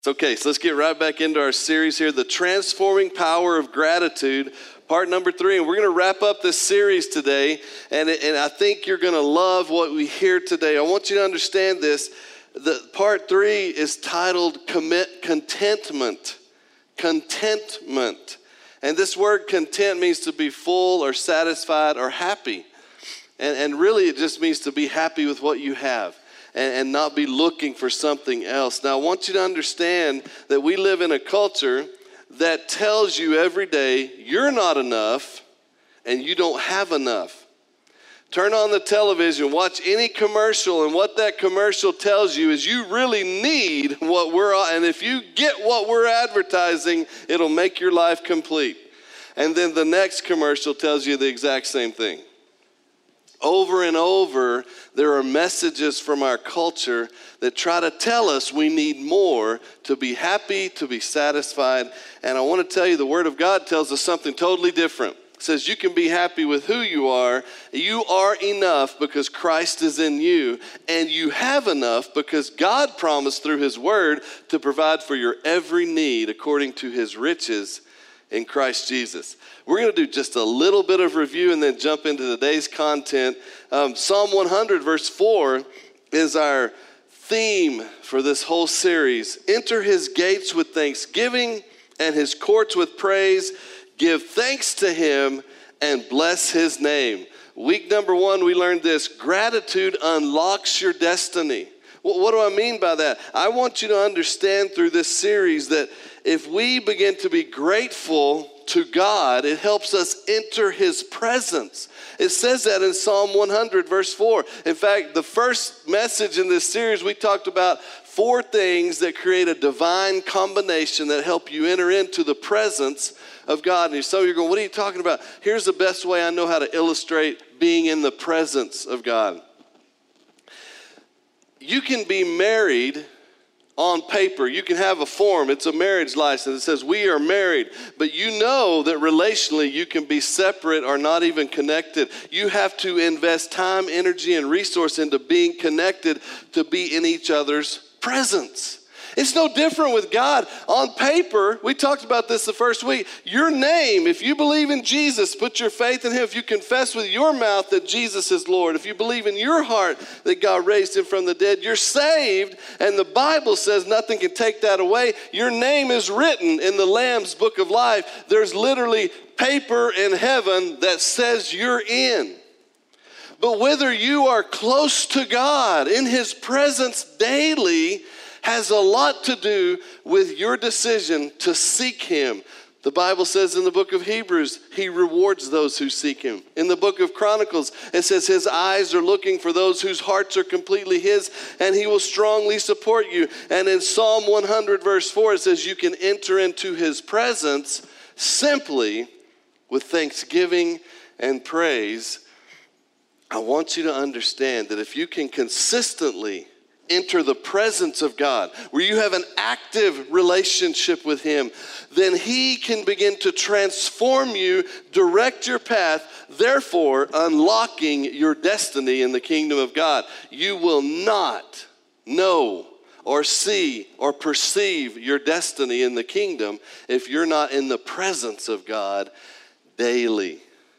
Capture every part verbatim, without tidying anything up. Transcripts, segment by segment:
It's okay, so let's get right back into our series here, The Transforming Power of Gratitude, part number three. And we're going to wrap up this series today, and, and I think you're going to love what we hear today. I want you to understand this. The part three is titled Commit Contentment. Contentment. And this word content means to be full or satisfied or happy. And, and really it just means to be happy with what you have. And, and not be looking for something else. Now, I want you to understand that we live in a culture that tells you every day you're not enough and you don't have enough. Turn on the television, watch any commercial, and what that commercial tells you is you really need what we're, and if you get what we're advertising, it'll make your life complete. And then the next commercial tells you the exact same thing. Over and over, there are messages from our culture that try to tell us we need more to be happy, to be satisfied. And I want to tell you, the Word of God tells us something totally different. It says you can be happy with who you are. You are enough because Christ is in you. And you have enough because God promised through His Word to provide for your every need according to His riches in Christ Jesus. We're going to do just a little bit of review and then jump into today's content. Um, Psalm one hundred verse four is our theme for this whole series. Enter His gates with thanksgiving and His courts with praise. Give thanks to Him and bless His name. Week number one, we learned this. Gratitude unlocks your destiny. Well, what do I mean by that? I want you to understand through this series that if we begin to be grateful to God, it helps us enter His presence. It says that in Psalm one hundred verse four. In fact, the first message in this series, we talked about four things that create a divine combination that help you enter into the presence of God. And some of you are going, what are you talking about? Here's the best way I know how to illustrate being in the presence of God. You can be married on paper. You can have a form. It's a marriage license. It says we are married. But you know that relationally you can be separate or not even connected. You have to invest time, energy, and resource into being connected to be in each other's presence. It's no different with God. On paper, we talked about this the first week. Your name, if you believe in Jesus, put your faith in Him. If you confess with your mouth that Jesus is Lord, if you believe in your heart that God raised Him from the dead, you're saved. And the Bible says nothing can take that away. Your name is written in the Lamb's book of life. There's literally paper in heaven that says you're in. But whether you are close to God, in His presence daily, has a lot to do with your decision to seek Him. The Bible says in the book of Hebrews, He rewards those who seek Him. In the book of Chronicles, it says His eyes are looking for those whose hearts are completely His, and He will strongly support you. And in Psalm one hundred verse four, it says you can enter into His presence simply with thanksgiving and praise. I want you to understand that if you can consistently enter the presence of God, where you have an active relationship with Him, then He can begin to transform you, direct your path, therefore unlocking your destiny in the kingdom of God. You will not know or see or perceive your destiny in the kingdom if you're not in the presence of God daily.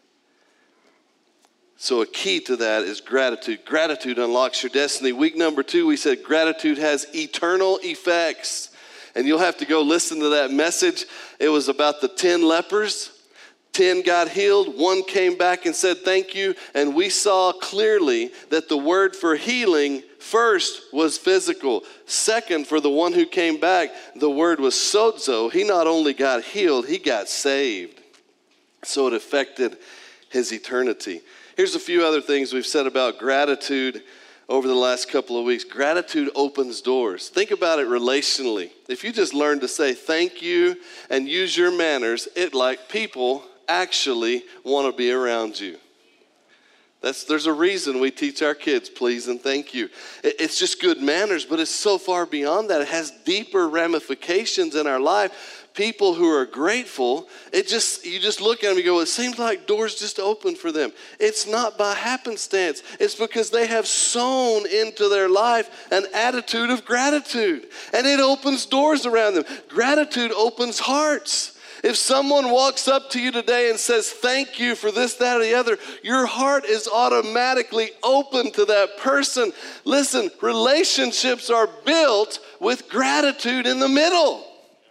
So a key to that is gratitude. Gratitude unlocks your destiny. Week number two, we said gratitude has eternal effects. And you'll have to go listen to that message. It was about the ten lepers. ten got healed. One came back and said thank you. And we saw clearly that the word for healing first was physical. Second, for the one who came back, the word was sozo. He not only got healed, he got saved. So it affected his eternity. Here's a few other things we've said about gratitude over the last couple of weeks. Gratitude opens doors. Think about it relationally. If you just learn to say thank you and use your manners, it like people actually want to be around you. That's, there's a reason we teach our kids, please and thank you. It, it's just good manners, but it's so far beyond that. It has deeper ramifications in our life. People who are grateful, it just you just look at them and go, it seems like doors just open for them. It's not by happenstance. It's because they have sown into their life an attitude of gratitude. And it opens doors around them. Gratitude opens hearts. If someone walks up to you today and says, thank you for this, that, or the other, your heart is automatically open to that person. Listen, relationships are built with gratitude in the middle.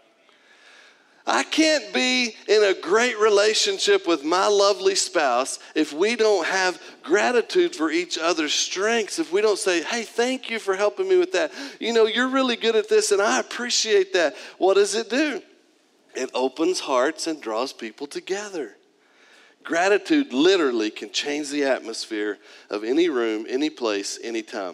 I can't be in a great relationship with my lovely spouse if we don't have gratitude for each other's strengths, if we don't say, hey, thank you for helping me with that. You know, you're really good at this and I appreciate that. What does it do? It opens hearts and draws people together. Gratitude literally can change the atmosphere of any room, any place, any time.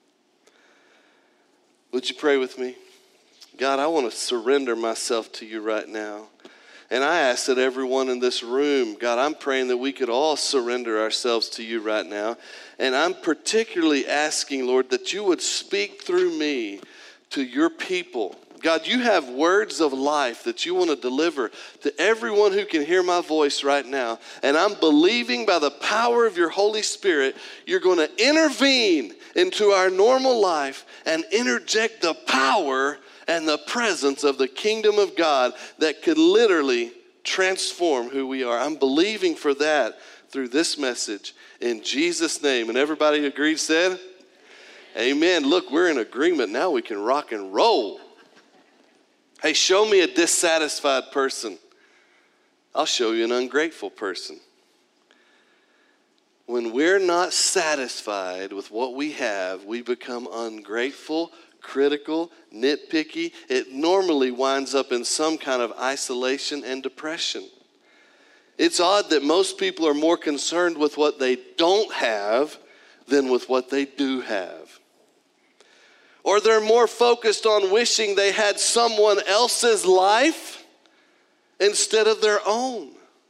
Would you pray with me? God, I want to surrender myself to you right now. And I ask that everyone in this room, God, I'm praying that we could all surrender ourselves to you right now. And I'm particularly asking, Lord, that you would speak through me to your people. God, you have words of life that you want to deliver to everyone who can hear my voice right now. And I'm believing by the power of your Holy Spirit, you're going to intervene into our normal life and interject the power and the presence of the kingdom of God that could literally transform who we are. I'm believing for that through this message in Jesus' name. And everybody agreed, said, amen. Look, we're in agreement. Now we can rock and roll. Hey, show me a dissatisfied person. I'll show you an ungrateful person. When we're not satisfied with what we have, we become ungrateful, critical, nitpicky. It normally winds up in some kind of isolation and depression. It's odd that most people are more concerned with what they don't have than with what they do have. Or they're more focused on wishing they had someone else's life instead of their own.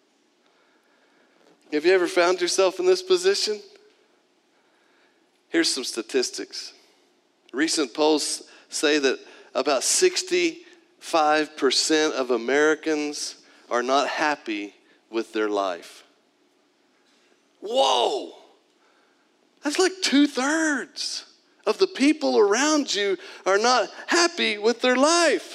Have you ever found yourself in this position? Here's some statistics. Recent polls say that about sixty-five percent of Americans are not happy with their life. Whoa! That's like two-thirds of the people around you are not happy with their life.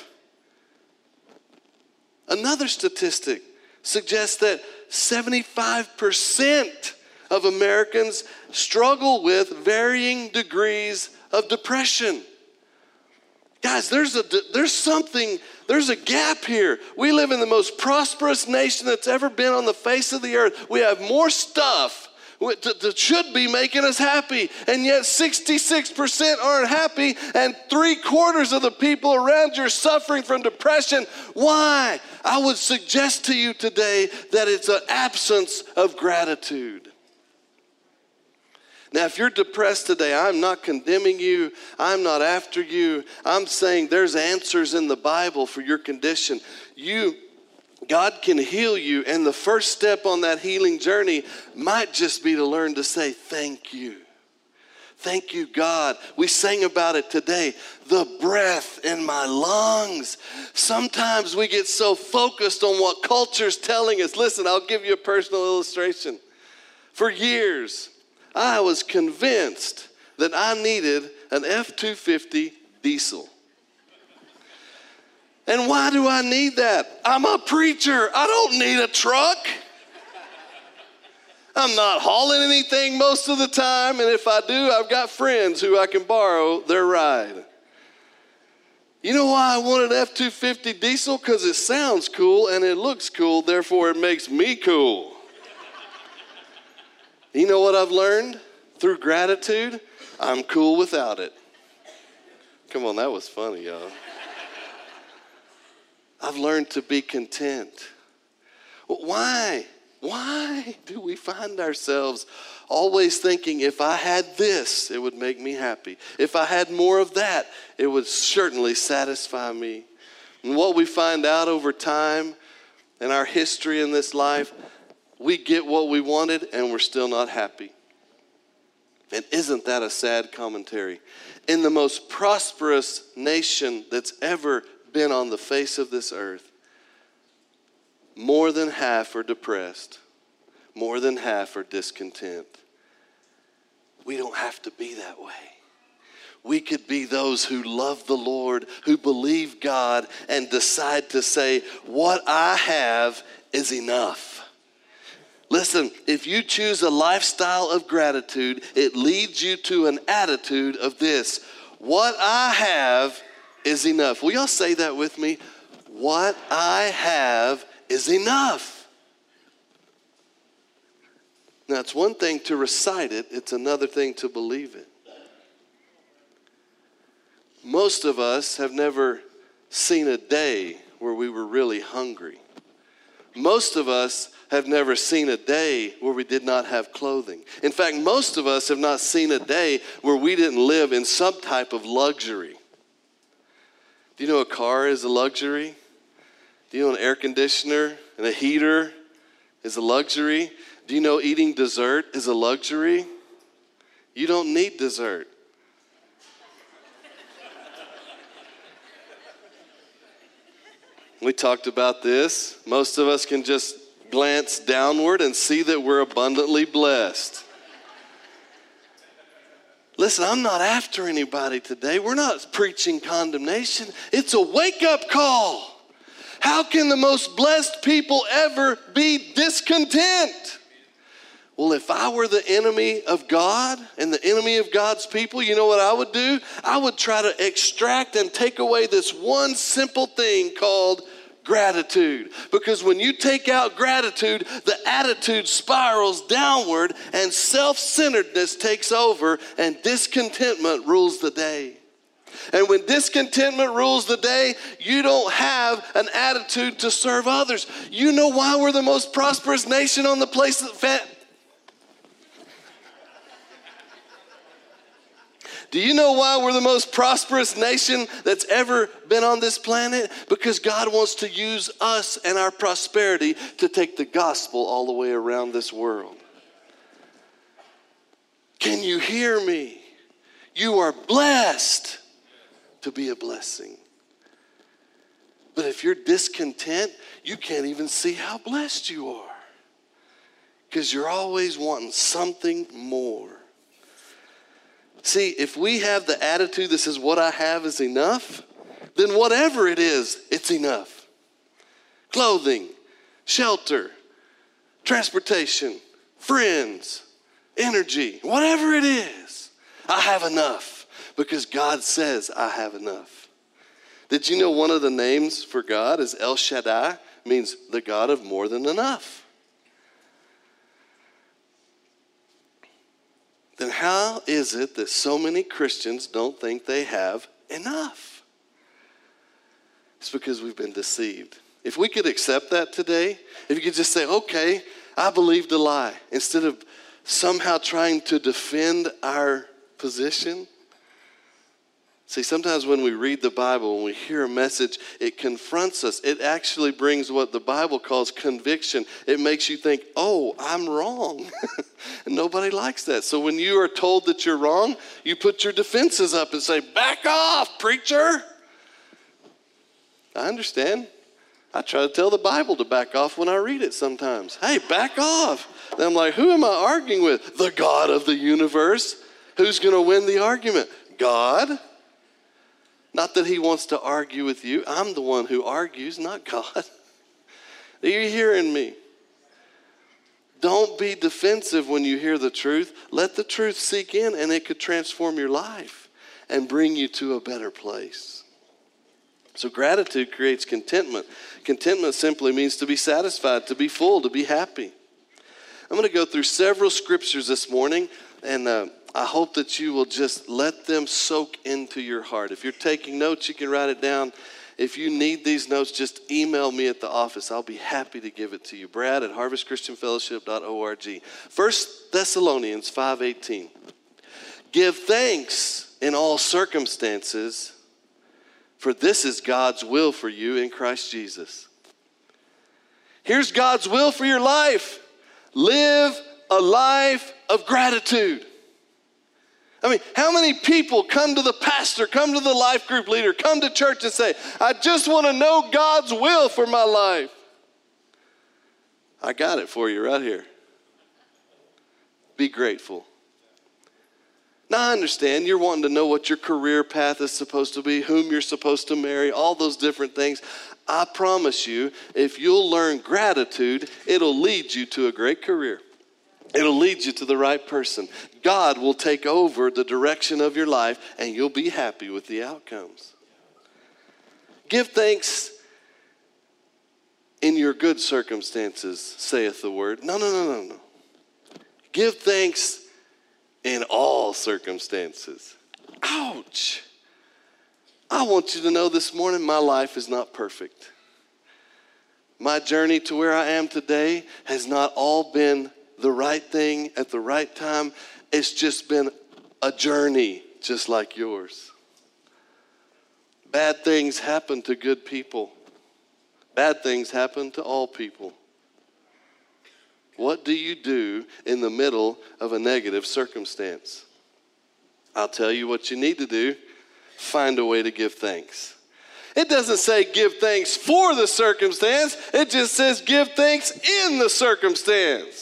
Another statistic suggests that seventy-five percent of Americans struggle with varying degrees of depression. Guys, there's a there's something, there's a gap here. We live in the most prosperous nation that's ever been on the face of the earth. We have more stuff that should be making us happy, and yet sixty-six percent aren't happy, and three quarters of the people around you are suffering from depression. Why? I would suggest to you today that it's an absence of gratitude. Now, if you're depressed today, I'm not condemning you. I'm not after you. I'm saying there's answers in the Bible for your condition. You God can heal you, and the first step on that healing journey might just be to learn to say thank you. Thank you, God. We sang about it today. The breath in my lungs. Sometimes we get so focused on what culture's telling us. Listen, I'll give you a personal illustration. For years, I was convinced that I needed an F two fifty diesel. And why do I need that? I'm a preacher. I don't need a truck. I'm not hauling anything most of the time, and if I do, I've got friends who I can borrow their ride. You know why I wanted F two fifty diesel? Because it sounds cool and it looks cool, therefore it makes me cool. You know what I've learned through gratitude? I'm cool without it. Come on, that was funny, y'all. I've learned to be content. Why? Why do we find ourselves always thinking, if I had this, it would make me happy? If I had more of that, it would certainly satisfy me. And what we find out over time in our history in this life, we get what we wanted and we're still not happy. And isn't that a sad commentary? In the most prosperous nation that's ever been on the face of this earth, more than half are depressed. More than half are discontent. We don't have to be that way. We could be those who love the Lord, who believe God, and decide to say, what I have is enough. Listen, if you choose a lifestyle of gratitude, it leads you to an attitude of this: what I have is enough. Will y'all say that with me? What I have is enough. Now, it's one thing to recite it, it's another thing to believe it. Most of us have never seen a day where we were really hungry. Most of us have never seen a day where we did not have clothing. In fact, most of us have not seen a day where we didn't live in some type of luxury. Do you know a car is a luxury? Do you know an air conditioner and a heater is a luxury? Do you know eating dessert is a luxury? You don't need dessert. We talked about this. Most of us can just glance downward and see that we're abundantly blessed. Listen, I'm not after anybody today. We're not preaching condemnation. It's a wake-up call. How can the most blessed people ever be discontent? Well, if I were the enemy of God and the enemy of God's people, you know what I would do? I would try to extract and take away this one simple thing called gratitude. Because when you take out gratitude, the attitude spirals downward and self-centeredness takes over and discontentment rules the day. And when discontentment rules the day, you don't have an attitude to serve others. You know why we're the most prosperous nation on the place that fa- Do you know why we're the most prosperous nation that's ever been on this planet? Because God wants to use us and our prosperity to take the gospel all the way around this world. Can you hear me? You are blessed to be a blessing. But if you're discontent, you can't even see how blessed you are. Because you're always wanting something more. See, if we have the attitude that says what I have is enough, then whatever it is, it's enough. Clothing, shelter, transportation, friends, energy, whatever it is, I have enough because God says I have enough. Did you know one of the names for God is El Shaddai, means the God of more than enough? Then how is it that so many Christians don't think they have enough? It's because we've been deceived. If we could accept that today, if you could just say, okay, I believed a lie, instead of somehow trying to defend our position. See, sometimes when we read the Bible, when we hear a message, it confronts us. It actually brings what the Bible calls conviction. It makes you think, oh, I'm wrong. And nobody likes that. So when you are told that you're wrong, you put your defenses up and say, back off, preacher. I understand. I try to tell the Bible to back off when I read it sometimes. Hey, back off. And I'm like, who am I arguing with? The God of the universe. Who's going to win the argument? God. Not that he wants to argue with you. I'm the one who argues, not God. Are you hearing me? Don't be defensive when you hear the truth. Let the truth sink in, and it could transform your life and bring you to a better place. So gratitude creates contentment. Contentment simply means to be satisfied, to be full, to be happy. I'm going to go through several scriptures this morning, and uh, I hope that you will just let them soak into your heart. If you're taking notes, you can write it down. If you need these notes, just email me at the office. I'll be happy to give it to you. Brad at harvest christian fellowship dot org. First Thessalonians five eighteen. Give thanks in all circumstances, for this is God's will for you in Christ Jesus. Here's God's will for your life. Live a life of gratitude. I mean, how many people come to the pastor, come to the life group leader, come to church and say, I just want to know God's will for my life? I got it for you right here. Be grateful. Now, I understand you're wanting to know what your career path is supposed to be, whom you're supposed to marry, all those different things. I promise you, if you'll learn gratitude, it'll lead you to a great career. It'll lead you to the right person. God will take over the direction of your life, and you'll be happy with the outcomes. Give thanks in your good circumstances, saith the word. No, no, no, no, no. Give thanks in all circumstances. Ouch. I want you to know this morning, my life is not perfect. My journey to where I am today has not all been the right thing at the right time. It's just been a journey just like yours. Bad things happen to good people. Bad things happen to all people. What do you do in the middle of a negative circumstance? I'll tell you what you need to do. Find a way to give thanks. It doesn't say give thanks for the circumstance. It just says give thanks in the circumstance.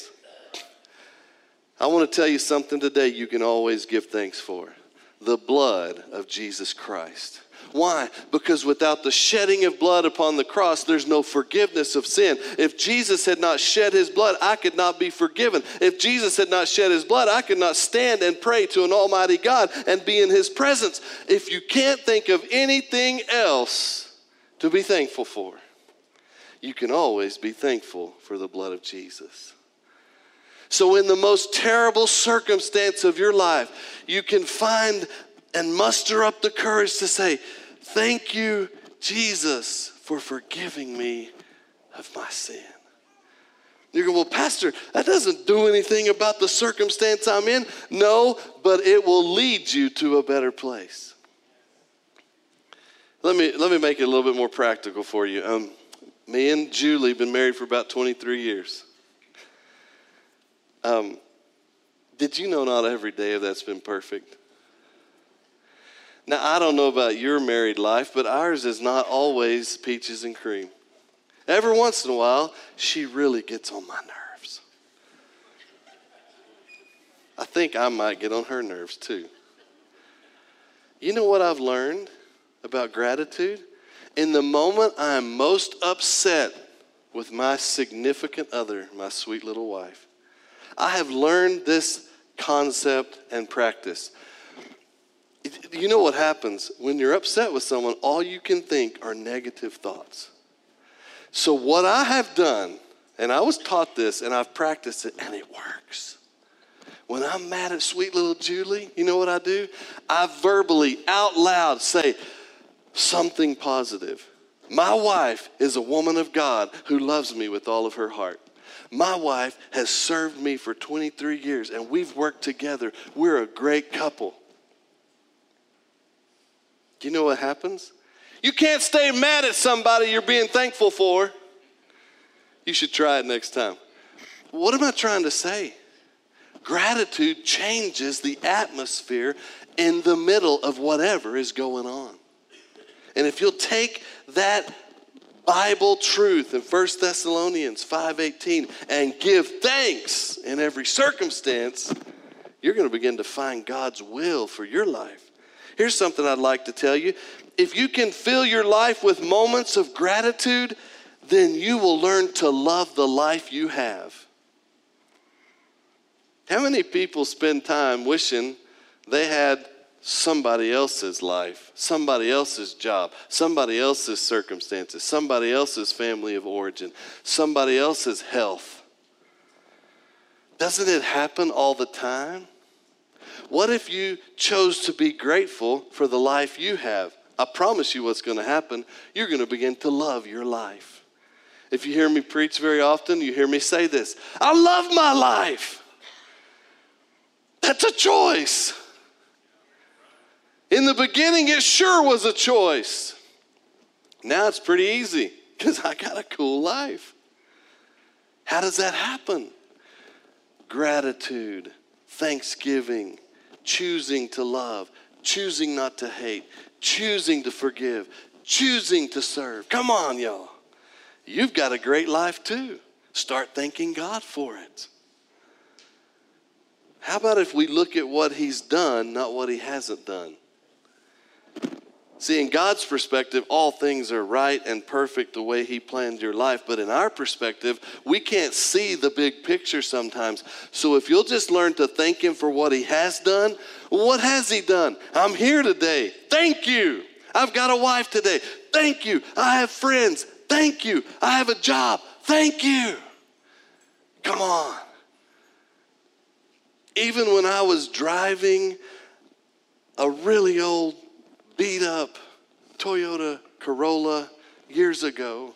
I want to tell you something today you can always give thanks for. The blood of Jesus Christ. Why? Because without the shedding of blood upon the cross, there's no forgiveness of sin. If Jesus had not shed his blood, I could not be forgiven. If Jesus had not shed his blood, I could not stand and pray to an almighty God and be in his presence. If you can't think of anything else to be thankful for, you can always be thankful for the blood of Jesus. So in the most terrible circumstance of your life, you can find and muster up the courage to say, thank you, Jesus, for forgiving me of my sin. You're going, well, Pastor, that doesn't do anything about the circumstance I'm in. No, but it will lead you to a better place. Let me, let me make it a little bit more practical for you. Um, me and Julie have been married for about twenty-three years. Um, did you know not every day of that's been perfect? Now, I don't know about your married life, but ours is not always peaches and cream. Every once in a while, she really gets on my nerves. I think I might get on her nerves too. You know what I've learned about gratitude? In the moment I'm most upset with my significant other, my sweet little wife, I have learned this concept and practice. You know what happens when you're upset with someone? All you can think are negative thoughts. So what I have done, and I was taught this and I've practiced it and it works. When I'm mad at sweet little Julie, you know what I do? I verbally, out loud say something positive. My wife is a woman of God who loves me with all of her heart. My wife has served me for twenty-three years and we've worked together. We're a great couple. Do you know what happens? You can't stay mad at somebody you're being thankful for. You should try it next time. What am I trying to say? Gratitude changes the atmosphere in the middle of whatever is going on. And if you'll take that Bible truth in First Thessalonians five eighteen and give thanks in every circumstance, you're going to begin to find God's will for your life. Here's something I'd like to tell you. If you can fill your life with moments of gratitude, then you will learn to love the life you have. How many people spend time wishing they had somebody else's life, somebody else's job, somebody else's circumstances, somebody else's family of origin, somebody else's health? Doesn't it happen all the time? What if you chose to be grateful for the life you have? I promise you what's going to happen. You're going to begin to love your life. If you hear me preach very often, you hear me say this: I love my life. That's a choice. In the beginning, it sure was a choice. Now it's pretty easy because I got a cool life. How does that happen? Gratitude, thanksgiving, choosing to love, choosing not to hate, choosing to forgive, choosing to serve. Come on, y'all. You've got a great life too. Start thanking God for it. How about if we look at what he's done, not what he hasn't done? See, in God's perspective, all things are right and perfect the way he planned your life. But in our perspective, we can't see the big picture sometimes. So if you'll just learn to thank him for what he has done, what has he done? I'm here today. Thank you. I've got a wife today. Thank you. I have friends. Thank you. I have a job. Thank you. Come on. Even when I was driving a really old, beat up Toyota Corolla years ago,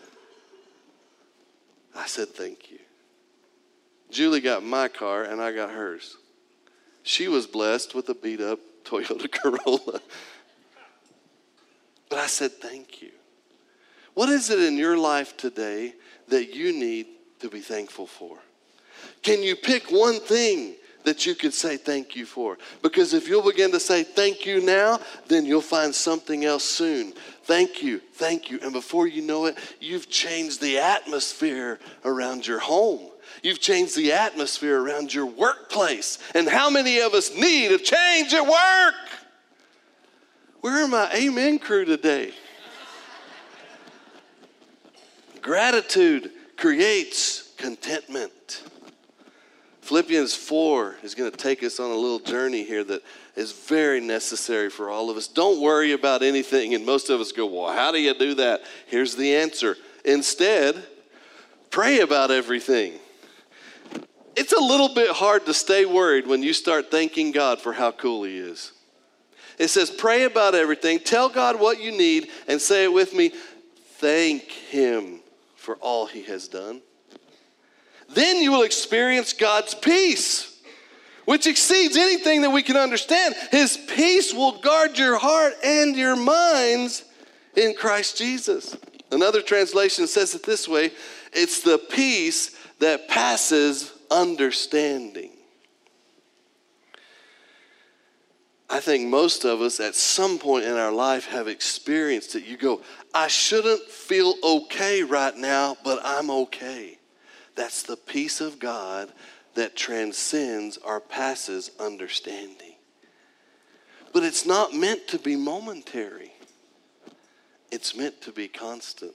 I said thank you. Julie got my car and I got hers. She was blessed with a beat up Toyota Corolla. But I said thank you. What is it in your life today that you need to be thankful for? Can you pick one thing that you could say thank you for? Because if you'll begin to say thank you now, then you'll find something else soon. Thank you, thank you. And before you know it, you've changed the atmosphere around your home. You've changed the atmosphere around your workplace. And how many of us need a change at work? Where are my amen crew today? Gratitude creates contentment. Philippians four is going to take us on a little journey here that is very necessary for all of us. Don't worry about anything. And most of us go, well, how do you do that? Here's the answer. Instead, pray about everything. It's a little bit hard to stay worried when you start thanking God for how cool he is. It says, pray about everything. Tell God what you need and say it with me. Thank him for all he has done. Then you will experience God's peace, which exceeds anything that we can understand. His peace will guard your heart and your minds in Christ Jesus. Another translation says it this way. It's the peace that passes understanding. I think most of us at some point in our life have experienced it. You go, I shouldn't feel okay right now, but I'm okay. That's the peace of God that transcends or passes understanding. But it's not meant to be momentary. It's meant to be constant.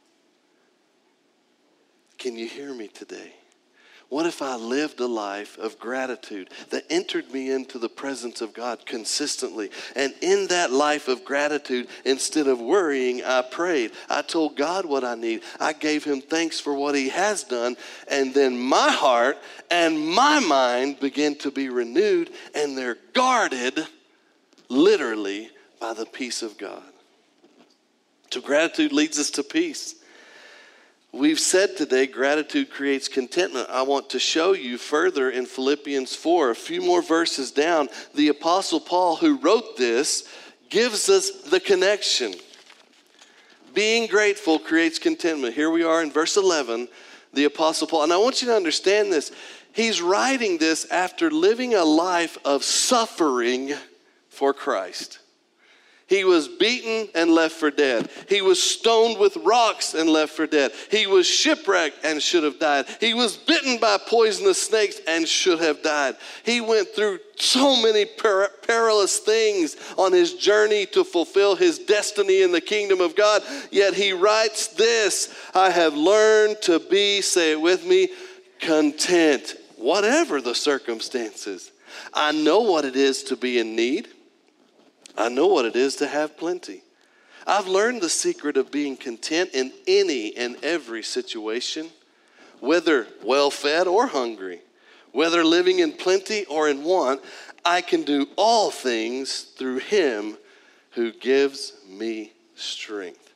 Can you hear me today? What if I lived a life of gratitude that entered me into the presence of God consistently? And in that life of gratitude, instead of worrying, I prayed. I told God what I need. I gave him thanks for what he has done. And then my heart and my mind began to be renewed, and they're guarded literally by the peace of God. So gratitude leads us to peace. We've said today gratitude creates contentment. I want to show you further in Philippians four, a few more verses down. The Apostle Paul, who wrote this, gives us the connection. Being grateful creates contentment. Here we are in verse eleven, the Apostle Paul. And I want you to understand this. He's writing this after living a life of suffering for Christ. He was beaten and left for dead. He was stoned with rocks and left for dead. He was shipwrecked and should have died. He was bitten by poisonous snakes and should have died. He went through so many per- perilous things on his journey to fulfill his destiny in the kingdom of God. Yet he writes this, I have learned to be, say it with me, content, whatever the circumstances. I know what it is to be in need. I know what it is to have plenty. I've learned the secret of being content in any and every situation, whether well-fed or hungry, whether living in plenty or in want. I can do all things through him who gives me strength.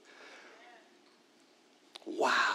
Wow.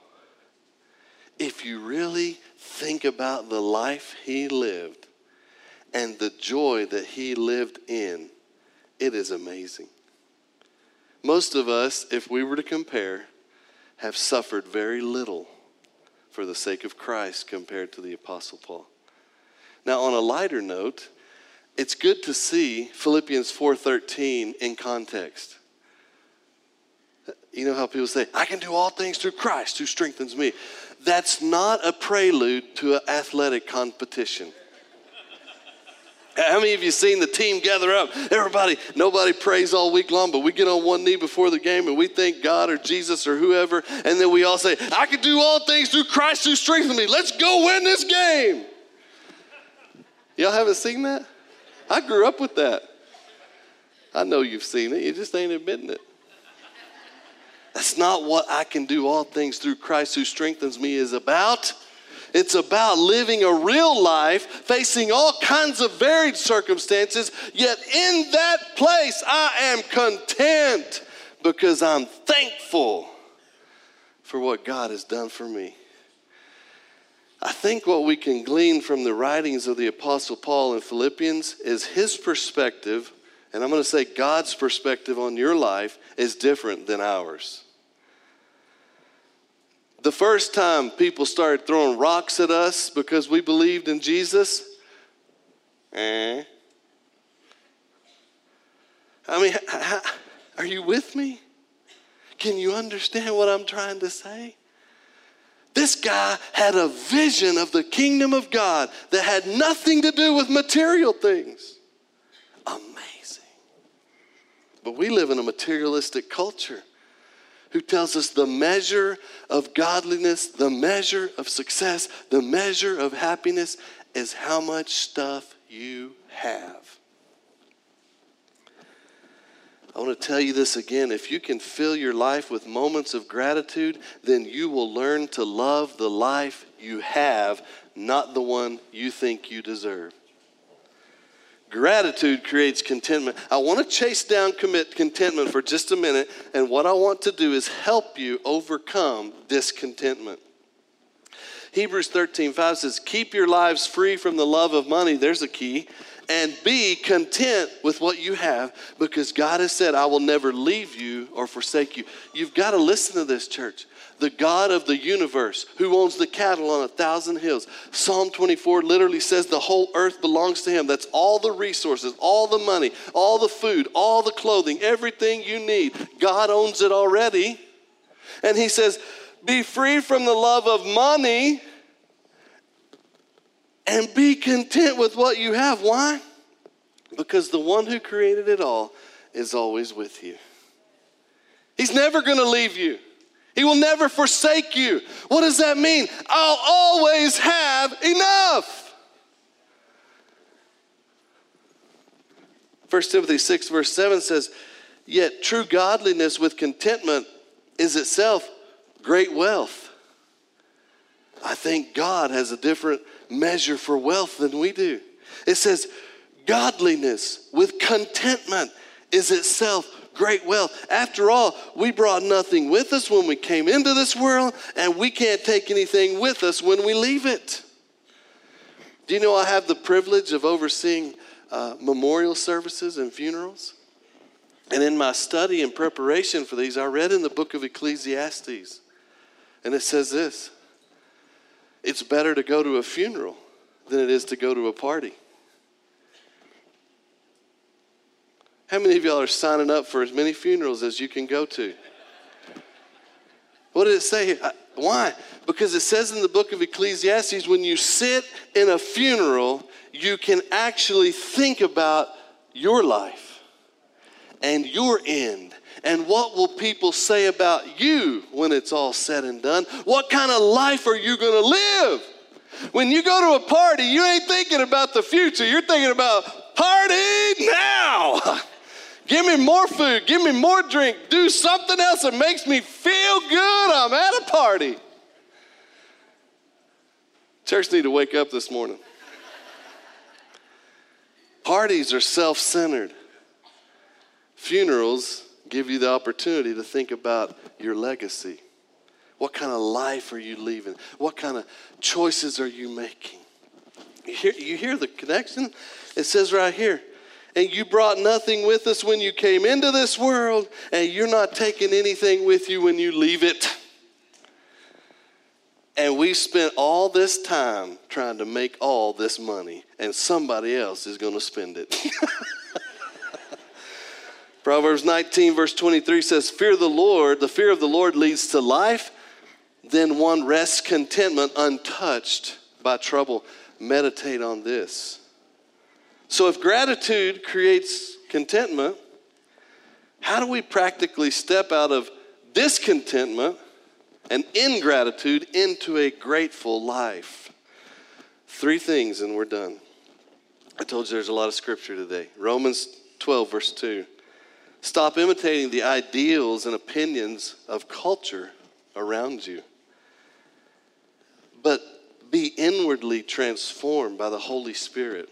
If you really think about the life he lived and the joy that he lived in, it is amazing. Most of us, if we were to compare, have suffered very little for the sake of Christ compared to the Apostle Paul. Now, on a lighter note, it's good to see Philippians four thirteen in context. You know how people say, I can do all things through Christ who strengthens me. That's not a prelude to an athletic competition. How many of you seen the team gather up? Everybody, nobody prays all week long, but we get on one knee before the game and we thank God or Jesus or whoever, and then we all say, I can do all things through Christ who strengthens me. Let's go win this game. Y'all haven't seen that? I grew up with that. I know you've seen it. You just ain't admitting it. That's not what I can do all things through Christ who strengthens me is about. It's about living a real life, facing all kinds of varied circumstances, yet in that place I am content because I'm thankful for what God has done for me. I think what we can glean from the writings of the Apostle Paul in Philippians is his perspective, and I'm going to say God's perspective on your life is different than ours. The first time people started throwing rocks at us because we believed in Jesus, eh? I mean, how, are you with me? Can you understand what I'm trying to say? This guy had a vision of the kingdom of God that had nothing to do with material things. Amazing. But we live in a materialistic culture who tells us the measure of godliness, the measure of success, the measure of happiness is how much stuff you have. I want to tell you this again. If you can fill your life with moments of gratitude, then you will learn to love the life you have, not the one you think you deserve. Gratitude creates contentment. I want to chase down commit contentment for just a minute, and what I want to do is help you overcome discontentment. Hebrews thirteen five says, keep your lives free from the love of money. There's a key. And be content with what you have, because God has said, I will never leave you or forsake you. You've got to listen to this, church. The God of the universe, who owns the cattle on a thousand hills. Psalm twenty-four literally says the whole earth belongs to him. That's all the resources, all the money, all the food, all the clothing, everything you need. God owns it already. And he says, be free from the love of money and be content with what you have. Why? Because the one who created it all is always with you. He's never going to leave you. He will never forsake you. What does that mean? I'll always have enough. First Timothy six verse seven says, yet true godliness with contentment is itself great wealth. I think God has a different measure for wealth than we do. It says, godliness with contentment is itself great wealth. After all, we brought nothing with us when we came into this world, and we can't take anything with us when we leave it. Do you know I have the privilege of overseeing uh, memorial services and funerals? And in my study and preparation for these, I read in the book of Ecclesiastes, and it says this: it's better to go to a funeral than it is to go to a party. How many of y'all are signing up for as many funerals as you can go to? What did it say here? Why? Because it says in the book of Ecclesiastes, when you sit in a funeral, you can actually think about your life and your end. And what will people say about you when it's all said and done? What kind of life are you going to live? When you go to a party, you ain't thinking about the future. You're thinking about party now. Give me more food. Give me more drink. Do something else that makes me feel good. I'm at a party. Church need to wake up this morning. Parties are self-centered. Funerals give you the opportunity to think about your legacy. What kind of life are you leaving? What kind of choices are you making? You hear, you hear the connection? It says right here, and you brought nothing with us when you came into this world, and you're not taking anything with you when you leave it. And we spent all this time trying to make all this money, and somebody else is going to spend it. Proverbs nineteen, verse twenty-three says, fear the Lord, the fear of the Lord leads to life. Then one rests contentment untouched by trouble. Meditate on this. So if gratitude creates contentment, how do we practically step out of discontentment and ingratitude into a grateful life? Three things and we're done. I told you there's a lot of scripture today. Romans twelve, verse two. Stop imitating the ideals and opinions of culture around you, but be inwardly transformed by the Holy Spirit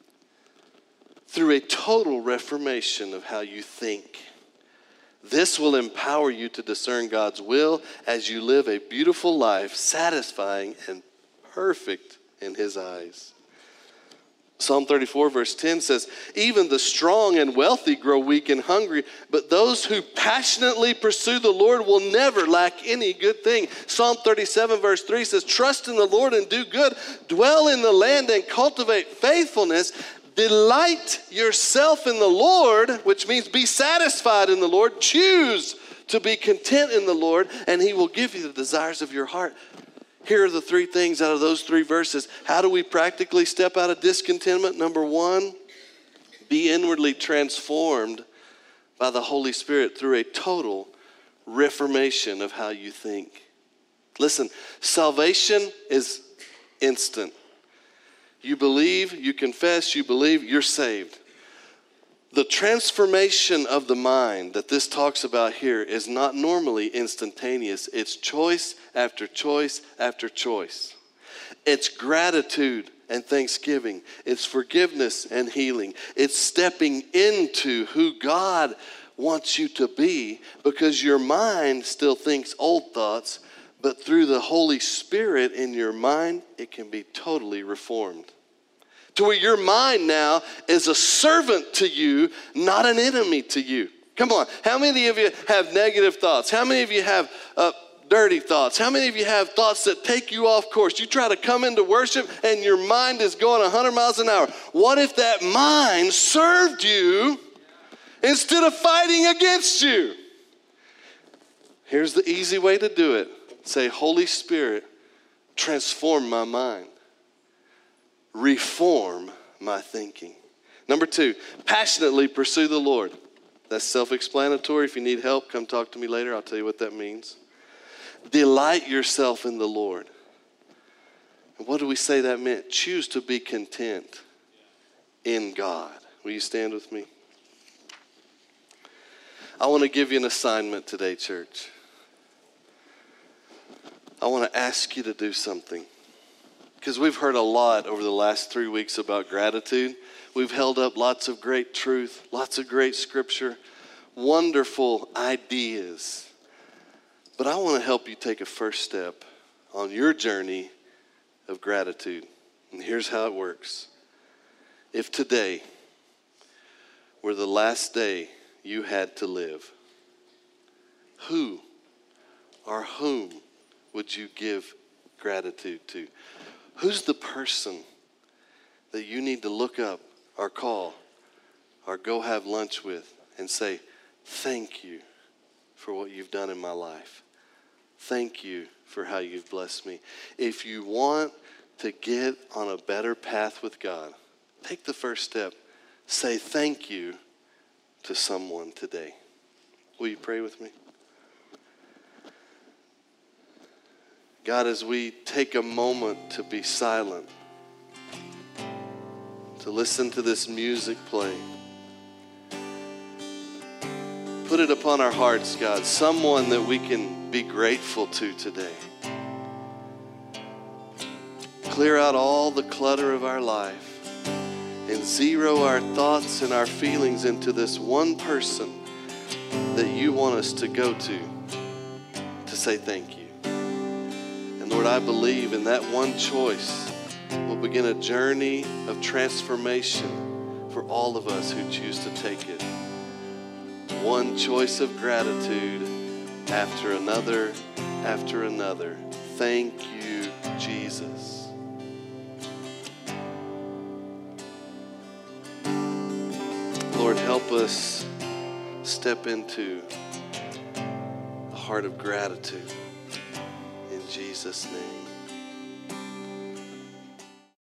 through a total reformation of how you think. This will empower you to discern God's will as you live a beautiful life, satisfying and perfect in His eyes. Psalm thirty-four, verse ten says, even the strong and wealthy grow weak and hungry, but those who passionately pursue the Lord will never lack any good thing. Psalm thirty-seven, verse three says, trust in the Lord and do good. Dwell in the land and cultivate faithfulness. Delight yourself in the Lord, which means be satisfied in the Lord. Choose to be content in the Lord, and He will give you the desires of your heart. Here are the three things out of those three verses. How do we practically step out of discontentment? Number one, be inwardly transformed by the Holy Spirit through a total reformation of how you think. Listen, salvation is instant. You believe, you confess, you believe, you're saved. The transformation of the mind that this talks about here is not normally instantaneous. It's choice after choice after choice. It's gratitude and thanksgiving. It's forgiveness and healing. It's stepping into who God wants you to be, because your mind still thinks old thoughts, but through the Holy Spirit in your mind, it can be totally reformed. To where your mind now is a servant to you, not an enemy to you. Come on. How many of you have negative thoughts? How many of you have uh, dirty thoughts? How many of you have thoughts that take you off course? You try to come into worship and your mind is going one hundred miles an hour. What if that mind served you instead of fighting against you? Here's the easy way to do it. Say, Holy Spirit, transform my mind. Reform my thinking. Number two, passionately pursue the Lord. That's self-explanatory. If you need help, come talk to me later. I'll tell you what that means. Delight yourself in the Lord. And what do we say that meant? Choose to be content in God. Will you stand with me? I want to give you an assignment today, church. I want to ask you to do something. Because we've heard a lot over the last three weeks about gratitude. We've held up lots of great truth, lots of great scripture, wonderful ideas. But I want to help you take a first step on your journey of gratitude. And here's how it works. If today were the last day you had to live, who or whom would you give gratitude to? Who's the person that you need to look up or call or go have lunch with and say, thank you for what you've done in my life. Thank you for how you've blessed me. If you want to get on a better path with God, take the first step. Say thank you to someone today. Will you pray with me? God, as we take a moment to be silent, to listen to this music play, put it upon our hearts, God, someone that we can be grateful to today. Clear out all the clutter of our life and zero our thoughts and our feelings into this one person that you want us to go to to say thank you. Lord, I believe in that one choice will begin a journey of transformation for all of us who choose to take it. One choice of gratitude after another, after another. Thank you, help us step into a heart of gratitude. In Jesus' name.